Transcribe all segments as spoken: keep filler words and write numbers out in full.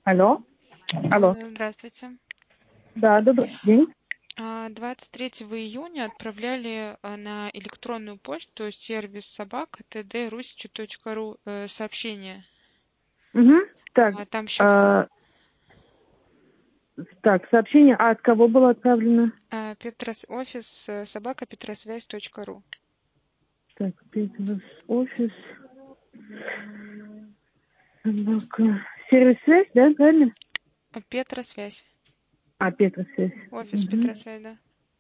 Алло. Алло. Э, Здравствуйте. Да, добрый день. А, двадцать третьего июня отправляли а, на электронную почту сервис собака тдрусь точка ру э, сообщение. Угу. Так, А, Там счет а, так, сообщение, а от кого было отправлено? Петрос офис э, собака петросвязь точка ру. Так, Петрос офис. Собака. Сервис связь, да, правильно? Петросвязь. А, Петрос связь. Офис Угу. Петросвязь, да.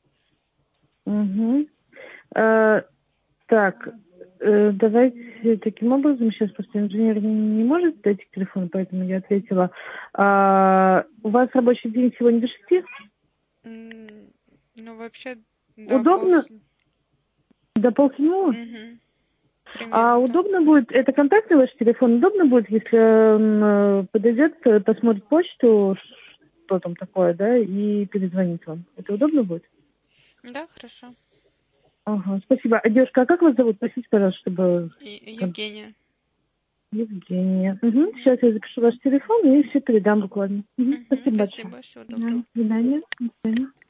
Угу. А, так, э, давайте таким образом, сейчас просто инженер не, не может дать телефон, поэтому я ответила. А, у вас рабочий день сегодня до шести? М, Ну, вообще, да, Удобно? полс... До полседьмого? Мгм. А Примерно, да. удобно будет, это контактный ваш телефон, удобно будет, если он э, подойдет, э, посмотрит почту, что там такое, да, и перезвонит вам. Это удобно будет? Да, хорошо. Ага, спасибо. А, девушка, а как вас зовут? Простите, пожалуйста, чтобы... И- там, Евгения. Евгения. Угу. Мгм. Сейчас я запишу ваш телефон и все передам буквально. Угу. Мгм. Спасибо большое. Спасибо, всего Да, доброго. до свидания. До свидания.